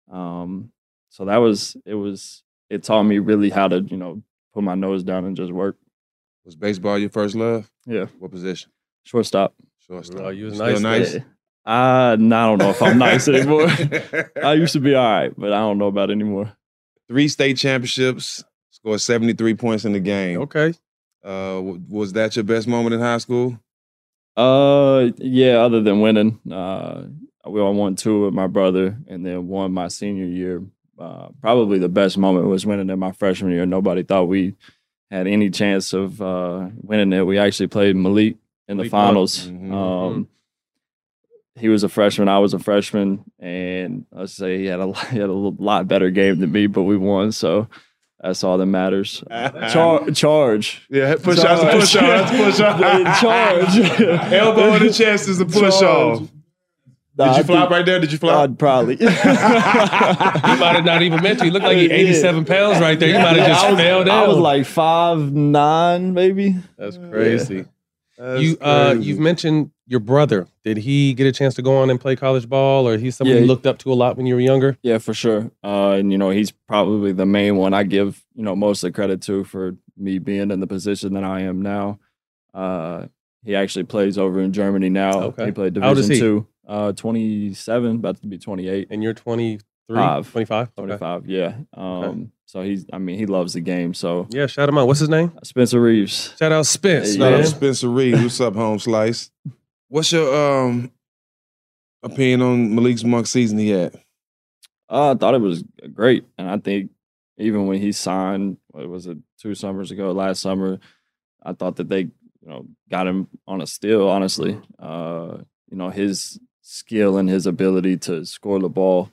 So it taught me really how to, put my nose down and just work. Was baseball your first love? Yeah. What position? Shortstop. Oh, you was still nice. nice? I don't know if I'm nice anymore. I used to be all right, but I don't know about it anymore. 3 state championships, scored 73 points in the game. Okay. Was that your best moment in high school? Yeah, other than winning. I won 2 with my brother and then 1 my senior year. Probably the best moment was winning in my freshman year. Nobody thought we had any chance of winning it. We actually played Malik in the finals. Mm-hmm. He was a freshman, I was a freshman, and let's say he had a lot better game than me, but we won, so that's all that matters. Charge. Yeah, push off. That's push off. Charge. Elbow in the chest is a push off. Did you flop right there? Did you flop? Probably. He might have not even meant to. He looked like he 87 pounds right there. He might have just fell down. I was like 5'9", maybe. That's crazy. You've mentioned your brother. Did he get a chance to go on and play college ball, or he's someone you looked up to a lot when you were younger? Yeah, for sure. And he's probably the main one I give most of the credit to for me being in the position that I am now. He actually plays over in Germany now. Okay. He played How old is Division he? 2, 27, about to be 28. And you're 23, 25? Okay. 25, yeah. So he loves the game. So yeah, shout him out. What's his name? Spencer Reeves. Shout out Spence. Shout out Spencer Reeves. What's up, Home Slice? What's your opinion on Malik's Monk season he had? I thought it was great, and I think even when he signed, what was it, 2 summers ago, last summer, I thought that they got him on a steal. Honestly, his skill and his ability to score the ball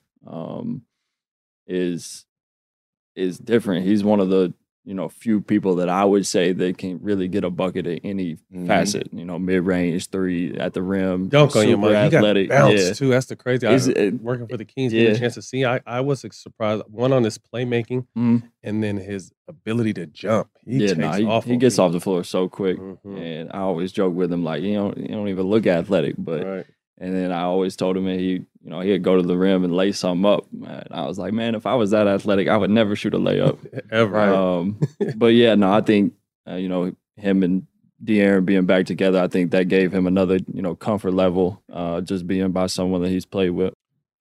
is different. He's one of the few people that I would say they can really get a bucket at any facet. Mid-range, 3 at the rim, dunk on your money. You got athletic. bounce too. That's the crazy. Working for the Kings, getting a chance to see. I was surprised. One on his playmaking, and then his ability to jump. He gets off the floor so quick, and I always joke with him like, you don't even look athletic, but. Right. And then I always told him that he'd go to the rim and lay something up. And I was like, man, if I was that athletic, I would never shoot a layup. Ever. But yeah, no, I think, him and De'Aaron being back together, I think that gave him another, comfort level, just being by someone that he's played with.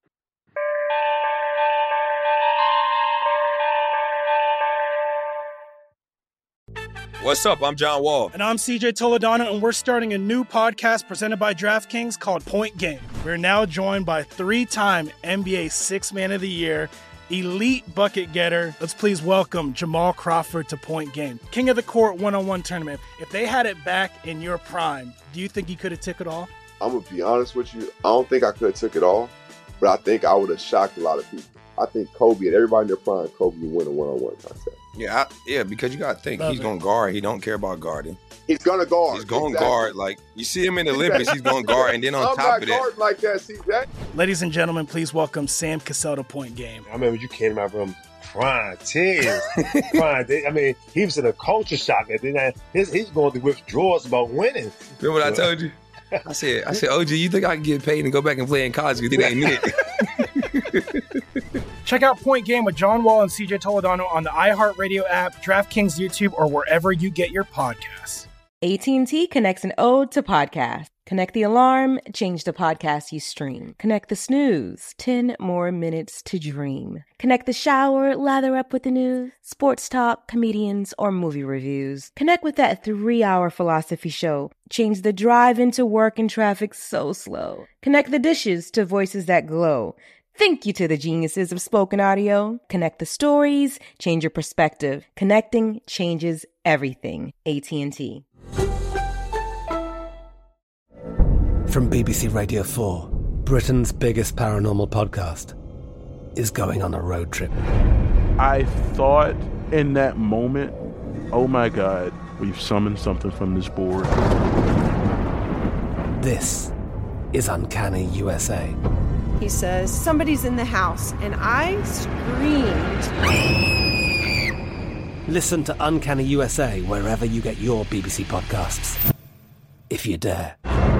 What's up? I'm John Wall. And I'm CJ Toledano, and we're starting a new podcast presented by DraftKings called Point Game. We're now joined by 3-time NBA Sixth Man of the Year, elite bucket getter. Let's please welcome Jamal Crawford to Point Game. King of the Court one-on-one tournament. If they had it back in your prime, do you think you could have took it all? I'm going to be honest with you. I don't think I could have took it all, but I think I would have shocked a lot of people. I think Kobe and everybody in their prime, Kobe would win a one-on-one contest. Yeah, because you got to think, he's going to guard. He don't care about guarding. He's going to guard. He's going to guard. Like, you see him in the Olympics, he's going to guard. And then on top of that. I'm not guarding like that, CJ. Ladies and gentlemen, please welcome Sam Cassell to Point Game. I remember you came out from crying, tears. I mean, he was in a culture shock. And then he's going through withdrawals about winning. Remember what I told you? I said, OG, you think I can get paid and go back and play in college because it ain't it? Check out Point Game with John Wall and CJ Toledano on the iHeartRadio app, DraftKings YouTube, or wherever you get your podcasts. AT&T connects an ode to podcast. Connect the alarm, change the podcast you stream. Connect the snooze, 10 more minutes to dream. Connect the shower, lather up with the news, sports talk, comedians, or movie reviews. Connect with that 3-hour philosophy show. Change the drive into work and traffic so slow. Connect the dishes to voices that glow. Thank you to the geniuses of spoken audio. Connect the stories, change your perspective. Connecting changes everything. AT&T. From BBC Radio 4, Britain's biggest paranormal podcast is going on a road trip. I thought in that moment, oh my God, we've summoned something from this board. This is Uncanny USA. He says, somebody's in the house, and I screamed. Listen to Uncanny USA wherever you get your BBC podcasts, if you dare.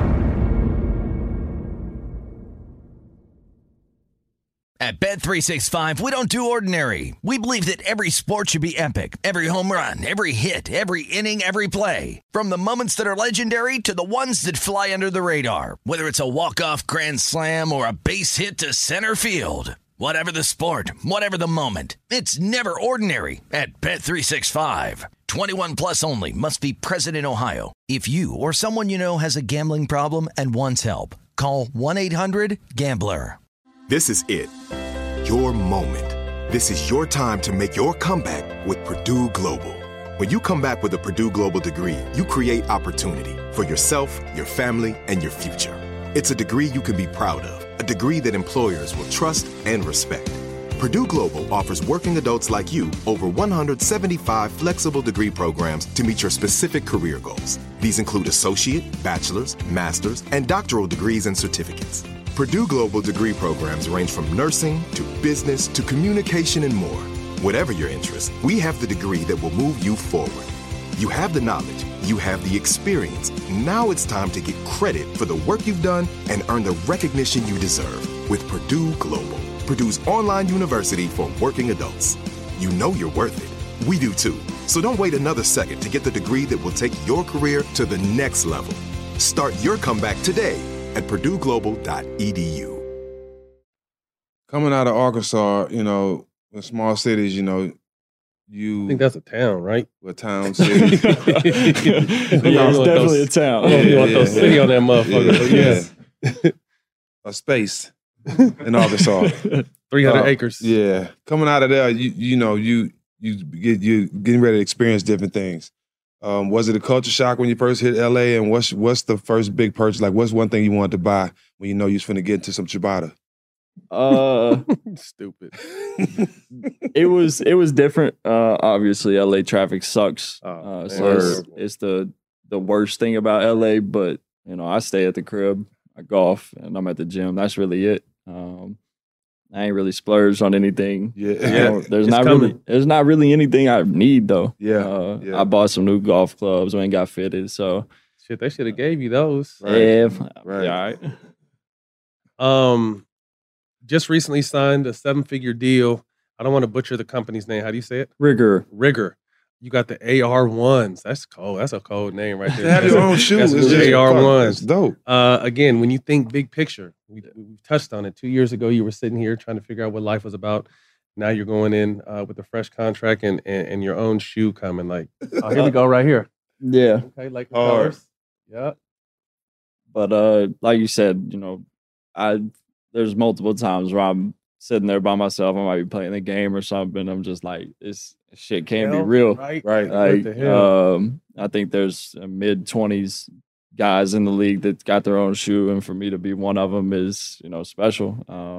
At Bet365, we don't do ordinary. We believe that every sport should be epic. Every home run, every hit, every inning, every play. From the moments that are legendary to the ones that fly under the radar. Whether it's a walk-off grand slam or a base hit to center field. Whatever the sport, whatever the moment. It's never ordinary at Bet365. 21 plus only. Must be present in Ohio. If you or someone you know has a gambling problem and wants help, call 1-800-GAMBLER. This is it. Your moment. This is your time to make your comeback with Purdue Global. When you come back with a Purdue Global degree, you create opportunity for yourself, your family, and your future. It's a degree you can be proud of, a degree that employers will trust and respect. Purdue Global offers working adults like you over 175 flexible degree programs to meet your specific career goals. These include associate, bachelor's, master's, and doctoral degrees and certificates. Purdue Global degree programs range from nursing to business to communication and more. Whatever your interest, we have the degree that will move you forward. You have the knowledge, you have the experience. Now it's time to get credit for the work you've done and earn the recognition you deserve with Purdue Global, Purdue's online university for working adults. You know you're worth it. We do too. So don't wait another second to get the degree that will take your career to the next level. Start your comeback today at purdueglobal.edu. Coming out of Arkansas, you know, in small cities, you know, I think that's a town, right? A town, city. Yeah, it's definitely a town. I don't know if you want city on that motherfucker. Yeah. A space in Arkansas. 300 acres. Yeah. Coming out of there, you getting ready to experience different things. Was it a culture shock when you first hit LA? And what's the first big purchase? Like, what's one thing you wanted to buy when you know you was finna get into some ciabatta? Stupid. It was different. Obviously, LA traffic sucks. So it's the worst thing about LA. But you know, I stay at the crib, I golf, and I'm at the gym. That's really it. I ain't really splurged on anything. Yeah. There's not really anything I need though. Yeah. I bought some new golf clubs when it got fitted. So shit, they should have gave you those. Right. Yeah. Right. Yeah, all right. Just recently signed a 7-figure deal. I don't want to butcher the company's name. How do you say it? Rigor. You got the AR1s. That's cold. That's a cold name right there. They have your own shoes. It's just AR1s. It's dope. Again, when you think big picture, we touched on it. 2 years ago, you were sitting here trying to figure out what life was about. Now you're going in with a fresh contract and your own shoe coming. Like, oh, here we go right here. Yeah. Okay, like the colors. Yeah. But like you said, you know, there's multiple times where I'm sitting there by myself. I might be playing the game or something. I'm just like, this shit can't be real. Right. Like, I think there's mid-20s guys in the league that got their own shoe, and for me to be one of them is, you know, special.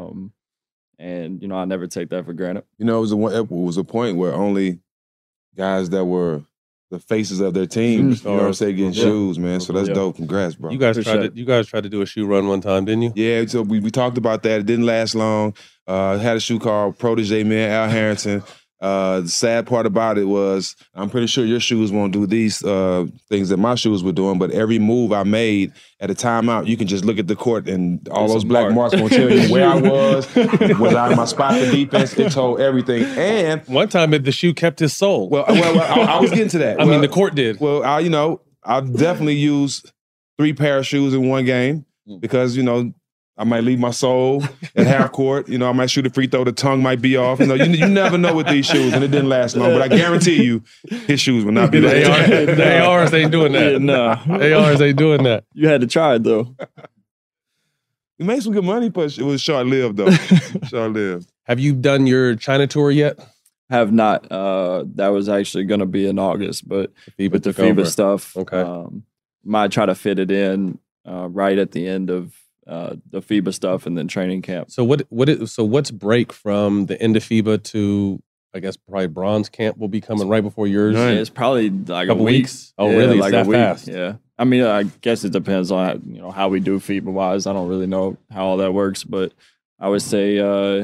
And you know, I never take that for granted. You know, it was a point where only guys that were the faces of their teams, you know what I'm saying, getting shoes, man. So that's dope. Congrats, bro. You guys tried to do a shoe run one time, didn't you? Yeah, so we talked about that. It didn't last long. Had a shoe called Protege, man, Al Harrington. The sad part about it was, I'm pretty sure your shoes won't do these things that my shoes were doing, but every move I made at a timeout, you can just look at the court and all those black marks gonna tell you where I was I in my spot for defense? It told everything. And one time the shoe kept his soul. Well, I was getting to that. I mean, the court did. Well, I definitely used 3 pair of shoes in one game because, you know, I might leave my soul at half court. You know, I might shoot a free throw. The tongue might be off. You know, you never know with these shoes, and it didn't last long. But I guarantee you, his shoes will not be like that. The ARs ain't doing that. Yeah, no. ARs ain't doing that. You had to try it, though. We made some good money, but it was short-lived, though. Short-lived. Have you done your China tour yet? Have not. That was actually going to be in August, but with the FIBA stuff, might try to fit it in right at the end of the FIBA stuff and then training camp. So what's break from the end of FIBA to, I guess, probably bronze camp will be coming right before yours? Yeah, it's probably like a couple week. weeks. Oh, really? Like it's that a week. fast? Yeah. I mean, I guess it depends on how we do FIBA wise. I don't really know how all that works, but I would say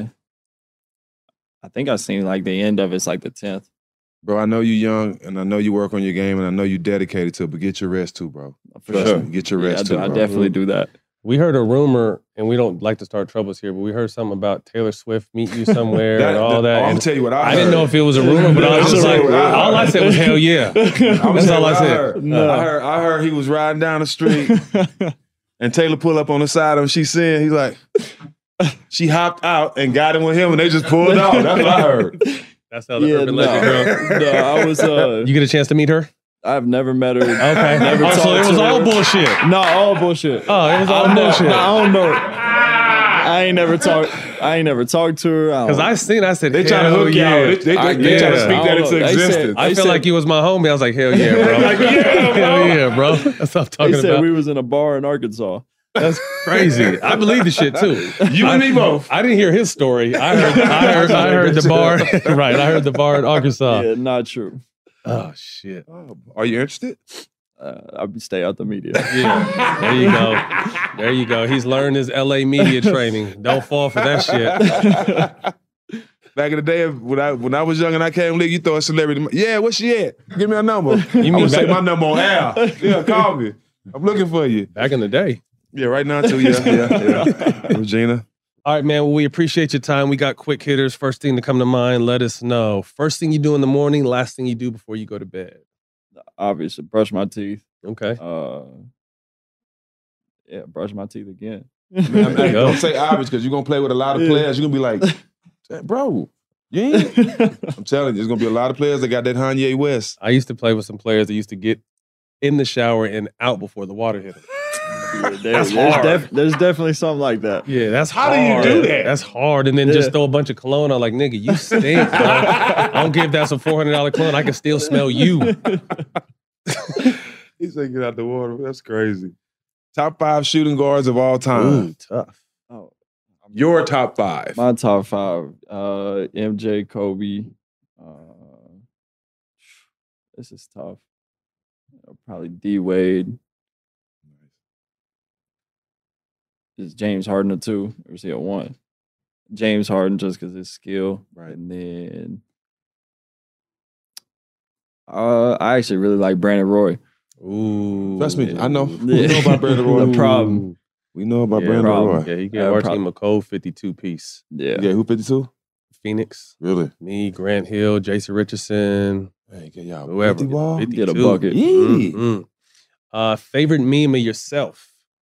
I think I've seen like the end of it's like the 10th. Bro, I know you young, and I know you work on your game, and I know you dedicated to it, but get your rest too, bro. For sure. Get your rest too, I bro. definitely do that. We heard a rumor, and we don't like to start troubles here, but we heard something about Taylor Swift meet you somewhere and all that. I'm and gonna tell you what I heard. I didn't know if it was a rumor, but I was just like, all I said was hell yeah. That's all I said. I heard he was riding down the street, and Taylor pulled up on the side of him. He's like, she hopped out and got him with him, and they just pulled out. That's what I heard. That's how the urban legend goes. No, I was. You get a chance to meet her? I've never met her. Okay. Never talked So it was to all her. bullshit. No, all bullshit. Oh, it was all bullshit. No, I don't know. I ain't never talked to her. Because I said, They try to hell hook you yeah. out. They try to speak that into existence. I feel like you was my homie. I was like, hell yeah, bro. Hell yeah, bro. That's what I'm talking They said about. we was in a bar in Arkansas. That's crazy. I believe the shit too. You and me both. I didn't hear his story. I heard the bar. Right. I heard the bar in Arkansas. Yeah, not true. Oh shit. Are you interested? I'll stay out the media. Yeah. There you go. There you go. He's learned his LA media training. Don't fall for that shit. Back in the day, when I was young and I came league, you throw a celebrity. Yeah, where she at? Give me a number. You mean say my number on air? Yeah, call me. I'm looking for you. Back in the day. Yeah, right now too. Yeah. Regina. All right, man. Well, we appreciate your time. We got quick hitters. First thing to come to mind, let us know. First thing you do in the morning, last thing you do before you go to bed. Obviously, brush my teeth. Okay. Brush my teeth again. Don't say obvious because you're gonna play with a lot of players. You're gonna be like, bro, you ain't. I'm telling you, there's gonna be a lot of players that got that Kanye West. I used to play with some players that used to get in the shower and out before the water hit them. That's hard. There's definitely something like that. Yeah, that's How hard. do you do that? That's hard. And then just throw a bunch of cologne on like, nigga, you stink, bro. I don't give that some $400 cologne. I can still smell you. He said, get out the water. That's crazy. Top 5 shooting guards of all time. Ooh, tough. Oh, your top 5. My top 5. MJ, Kobe. This is tough. Probably D Wade. Is James Harden a 2 or is he a 1? James Harden just because his skill. Right. And then I actually really like Brandon Roy. Ooh. Trust me, I know. Yeah. We know about Brandon Roy. No problem. We know about Brandon Roy. Yeah, he gave our team a cold 52 piece. Yeah. Yeah, who 52? Phoenix. Really? Me, Grant Hill, Jason Richardson. Hey, get y'all whoever. 50 ball? 52. Get a bucket. Mm-hmm. Favorite meme of yourself?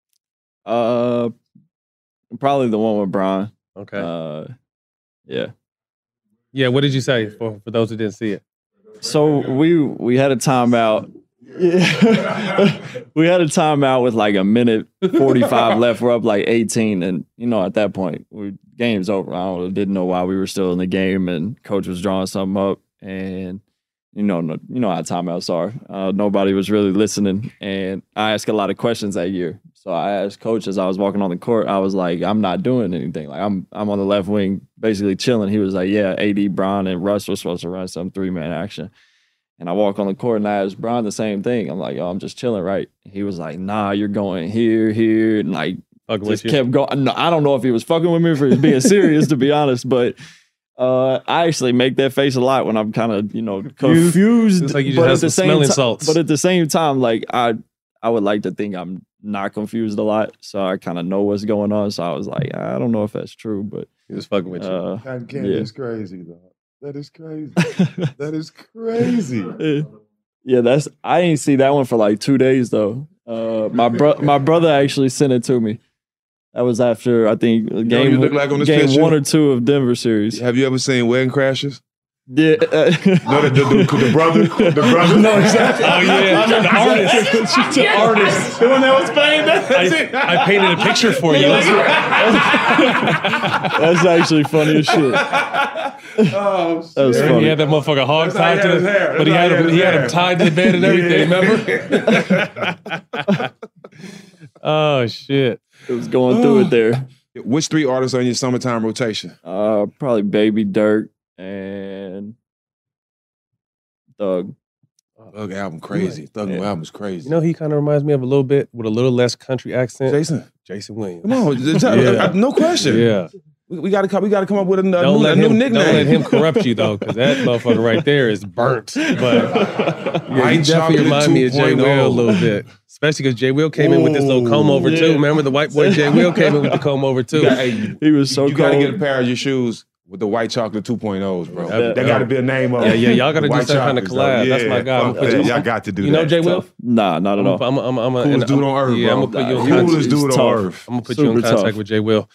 Probably the one with Brian. Okay. Yeah. Yeah, what did you say for those who didn't see it? So we had a timeout. Yeah. We had a timeout with like a minute 45 left. We're up like 18. And, at that point, game's over. Didn't know why we were still in the game. And coach was drawing something up. And, you know how timeouts are. Nobody was really listening. And I asked a lot of questions that year. So I asked coach as I was walking on the court, I was like, I'm not doing anything. Like I'm on the left wing basically chilling. He was like, yeah, AD, Bron, and Russ were supposed to run some 3-man action. And I walk on the court and I asked Bron the same thing. I'm like, yo, I'm just chilling, right? He was like, nah, you're going here, and like just kept going. No, I don't know if he was fucking with me or if he was being serious, to be honest, but I actually make that face a lot when I'm kind of, confused. It's like you just have some smelling salts. But at the same time, like I would like to think I'm not confused a lot, so I kind of know what's going on. So I was like, I don't know if that's true, but he was fucking with you. Cotton candy is crazy, though. That is crazy. That is crazy. Yeah, I didn't see that one for like 2 days though. My brother actually sent it to me. That was after I think game you look like on this game picture? 1 or 2 of Denver series. Have you ever seen Wedding Crashers? Yeah. No, the brother. No, exactly. Oh yeah, the artist. The artist. The one that was painted. I painted a picture for you. That's actually funny as shit. Oh, shit. That was funny. He had that motherfucker hog tied to his hair. but he had him tied to the bed and everything. Remember? Oh shit! It was going through it there. Which 3 artists are in your summertime rotation? Probably Baby Dirk and Thug. Thug album crazy. Thug album's crazy. You know, he kind of reminds me of a little bit with a little less country accent. Jason Williams. Come on, no question. Yeah. We got to come up with a new nickname. Don't let him corrupt you though, because that motherfucker right there is burnt. But yeah, he definitely reminds me of Jay Will a little bit, especially because Jay Will came in with this little comb over too. Remember the white boy Jay Will came in with the comb over too. He was so. You got to get a pair of your shoes with the white chocolate 2.0s, bro. That got to be a name of it. Yeah, y'all got to do some kind of collab. Yeah, that's my guy. y'all got to do that. You know Jay Will? Nah, not at all. Coolest dude on earth, yeah, bro. I'm gonna put you in Coolest dude on earth. I'm gonna put you in contact with Jay Will.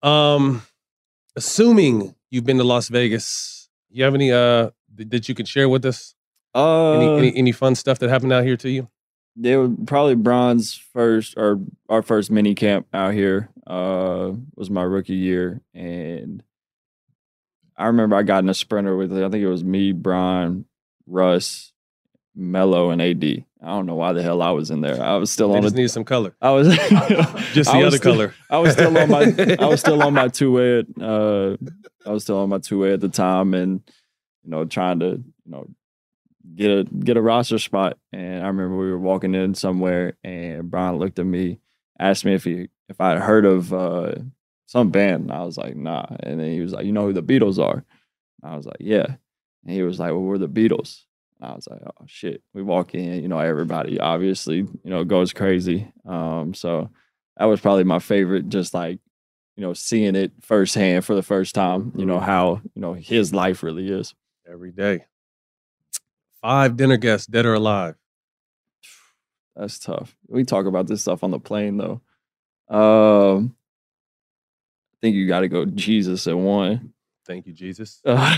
Assuming you've been to Las Vegas, you have any that you can share with us? Any fun stuff that happened out here to you? It was probably Bron's first or our first mini camp out here. Was my rookie year, and I remember I got in a sprinter with I think it was me, Bron, Russ, Melo, and AD. I don't know why the hell I was in there. I was still on. Just needed some color. I was just the other color. I was still on my. I was still on my 2-way. I was still on my 2-way at the time, and trying to get a roster spot. And I remember we were walking in somewhere, and Bron looked at me, asked me if I had heard of some band. And I was like, nah. And then he was like, you know who the Beatles are? And I was like, yeah. And he was like, well, we're the Beatles. I was like, oh shit. We walk in, everybody obviously, goes crazy. So that was probably my favorite, just like, seeing it firsthand for the first time, how, his life really is. Every day. 5 dinner guests, dead or alive. That's tough. We talk about this stuff on the plane though. I think you got to go Jesus at 1. Thank you, Jesus.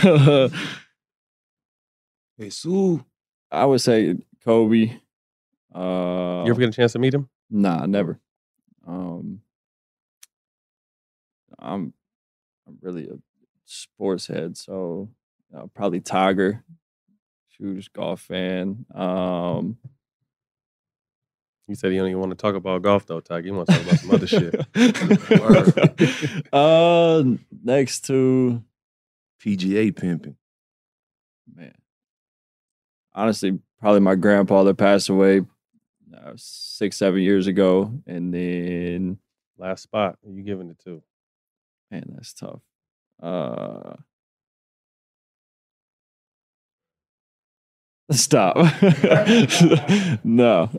Jesus. I would say Kobe. You ever get a chance to meet him? Nah, never. I'm really a sports head, so probably Tiger. Huge golf fan. You said you don't even want to talk about golf though, Tiger. You want to talk about some other shit. Next to PGA pimping. Man. Honestly, probably my grandpa that passed away 6-7 years ago. And then last spot, who you giving it to? Man, that's tough. Stop. No.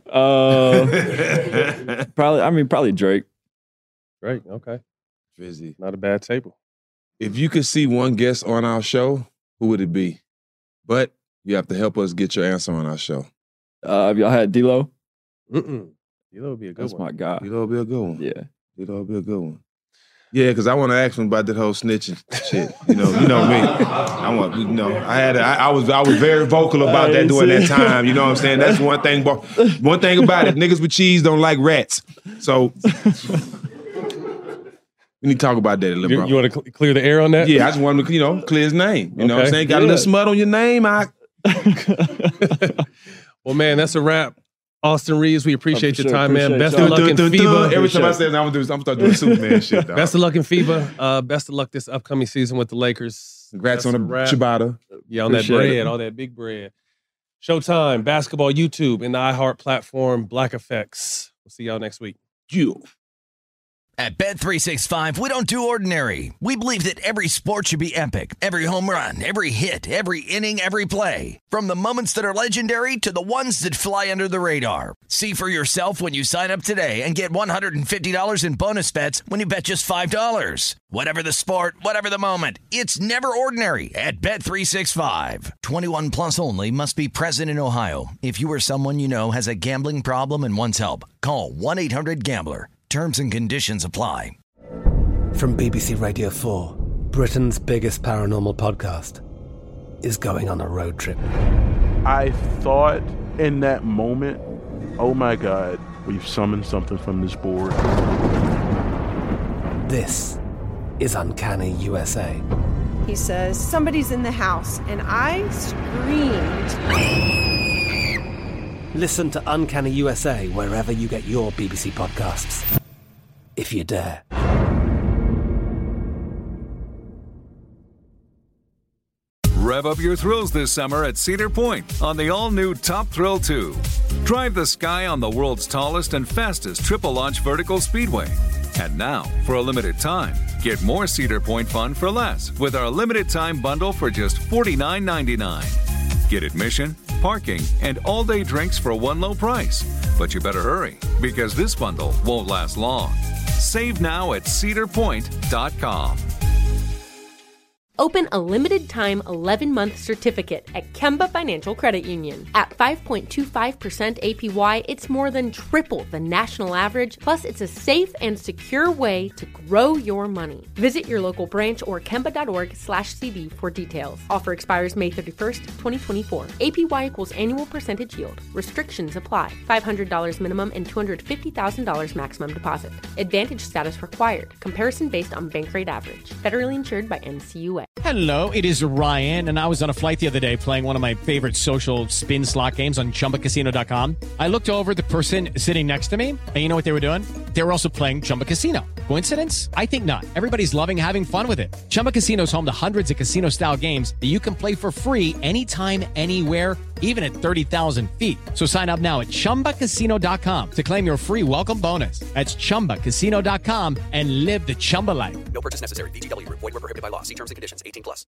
Probably Drake. Drake, okay. Fizzy. Not a bad table. If you could see one guest on our show, who would it be? But you have to help us get your answer on our show. Have y'all had D-Lo? D-Lo would be a good That's one. my guy. D-Lo would be a good one. Yeah. D-Lo would be a good one. Yeah, because I want to ask him about that whole snitching shit. You know me. I was very vocal about that during that time. You know what I'm saying? That's one thing. One thing about it, niggas with cheese don't like rats. So we need to talk about that a little bit. You want to clear the air on that? Yeah, I just want to, clear his name. You know what I'm saying? Got a little smut on your name. Well, man, that's a wrap. Austin Reeves, we appreciate your time, man. Best of luck in FIBA. Every time I say that, I'm going to start doing Superman shit, dog. Best of luck in FIBA. Best of luck this upcoming season with the Lakers. Congrats on the ciabatta. Yeah, on that bread, all that big bread. Showtime, basketball, YouTube, and the iHeart platform, Black Effects. We'll see y'all next week. At Bet365, we don't do ordinary. We believe that every sport should be epic. Every home run, every hit, every inning, every play. From the moments that are legendary to the ones that fly under the radar. See for yourself when you sign up today and get $150 in bonus bets when you bet just $5. Whatever the sport, whatever the moment, it's never ordinary at Bet365. 21 plus only. Must be present in Ohio. If you or someone you know has a gambling problem and wants help, call 1-800-GAMBLER. Terms and conditions apply. From BBC Radio 4, Britain's biggest paranormal podcast is going on a road trip. I thought in that moment, oh my God, we've summoned something from this board. This is Uncanny USA. He says, somebody's in the house, and I screamed. Listen to Uncanny USA wherever you get your BBC podcasts, if you dare. Rev up your thrills this summer at Cedar Point on the all-new Top Thrill 2. Drive the sky on the world's tallest and fastest triple-launch vertical speedway. And now, for a limited time, get more Cedar Point fun for less with our limited-time bundle for just $49.99. Get admission, parking, and all-day drinks for one low price. But you better hurry, because this bundle won't last long. Save now at cedarpoint.com. Open a limited-time 11-month certificate at Kemba Financial Credit Union. At 5.25% APY, it's more than triple the national average, plus it's a safe and secure way to grow your money. Visit your local branch or kemba.org/cd for details. Offer expires May 31st, 2024. APY equals annual percentage yield. Restrictions apply. $500 minimum and $250,000 maximum deposit. Advantage status required. Comparison based on bank rate average. Federally insured by NCUA. Hello, it is Ryan, and I was on a flight the other day playing one of my favorite social spin slot games on ChumbaCasino.com. I looked over the person sitting next to me, and you know what they were doing? They were also playing Chumba Casino. Coincidence? I think not. Everybody's loving having fun with it. Chumba Casino is home to hundreds of casino-style games that you can play for free anytime, anywhere, even at 30,000 feet. So sign up now at ChumbaCasino.com to claim your free welcome bonus. That's ChumbaCasino.com and live the Chumba life. No purchase necessary. VGW. Void where prohibited by law. See terms and conditions. 18+.